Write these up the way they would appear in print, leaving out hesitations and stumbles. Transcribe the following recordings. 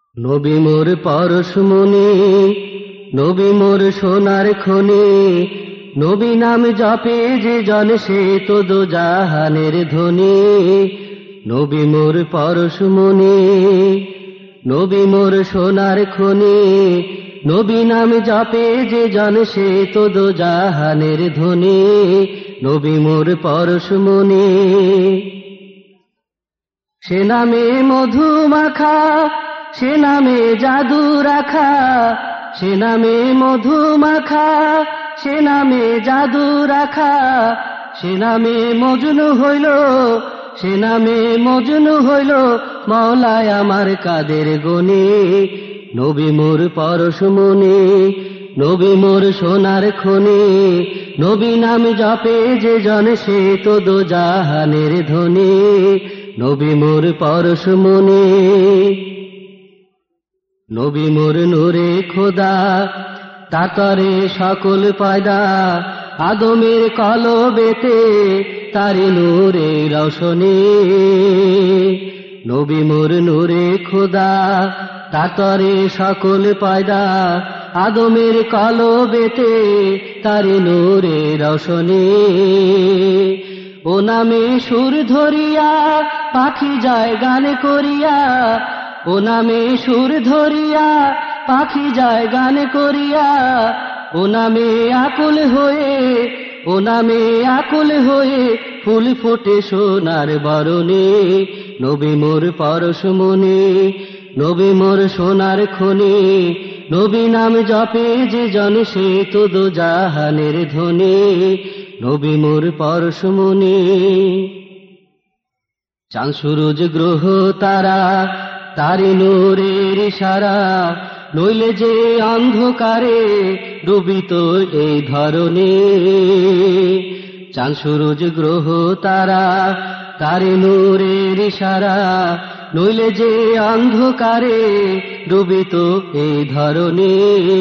নবী মোর পরশমণি, নবী মোর সোনার খনি, নবী নাম জপে যে জন সে তো দো জাহানের ধনী। নবী মোর পরশমণি, নবী মোর সোনার খনি, নবী নাম জপে যে জন সে তো দো জাহানের ধনী। নবী মোর পরশমণি, সে নামে মধু মাখা, সে নামে জাদু রাখা, সে নামে মধু মাখা, সে নামে জাদু রাখা, সে নামে মজনু হইল, সে নামে মজনু হইল মওলায় আমার কাদের গনি। নবী মোর পরশমণি, নবী মোর সোনার খনি, নবী নাম জপে যে জন সে তো দো জাহানের ধনী। নবী মোর পরশমণি, নবী মোর নূরে খোদা, তাতরে সকল পয়দা, আদমের কলবেতে তারি নূরে রওশনী। নবী মোর নূরে খোদা, তাতরে সকল পয়দা, আদমের কলবেতে তারি নূরে রওশনী। ও নামে সুর ধরিয়া পাখি যায় গান করিয়া, ও নামে সুর ধরিয়া পাখি যায় গান করিয়া, ও নামে আকুল হয়ে, ও নামে আকুল হয়ে ফুল ফোটে সোনার বরণে। নবী মোর পরশমণি, নবী মোর সোনার খনি, নবী নাম জপে যে জন সে তো দো জাহানের ধনী। নবী মোর পরশমণি, চাঁদ সূরজ গ্রহ তারা তারি নূরের ইশারা, নইলে যে অন্ধকারে ডুবিত এই ধরণী। চাঁদ সূরজ গ্রহ তারা তারি নূরের ইশারা, নইলে যে অন্ধকারে ডুবিত এই ধরণী।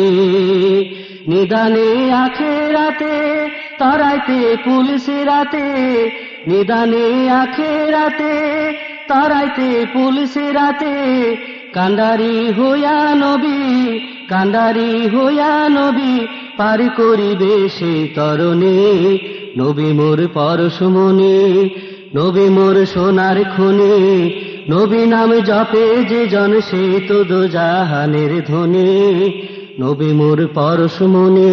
নিদানে আখেরাতে তরাইতে পুলিশে রাতে, নিদানে আখেরাতে তরাইতে পুলিশে রাতে, কান্ডারি হইয়া নবী, কান্ডারি হইয়া নবী পার করিবে সেই তরণী। নবী মোর পরশমণি, নবী মোর সোনার খনি, নবী নাম জপে যে জন সে তো দো জাহানের ধনী। নবী মোর পরশমণি,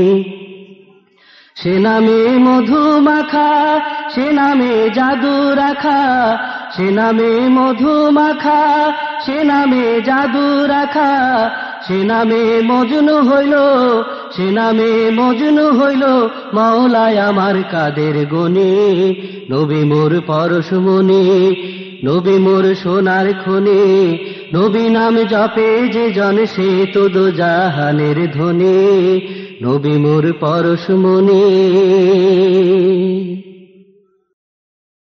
সে নামে মধু মাখা, সে নামে জাদু রাখা, সে নামে মধু মাখা, সে নামে জাদু রাখা, সে নামে মজনু হইল, সে নামে মজনু হইল মওলায় আমার কাদের গনি। নবী মোর পরশমণি, নবী মোর সোনার খনি, নবী নাম জপে যে জন সে তো দো জাহানের ধনী। নবী মোর পরশমণি।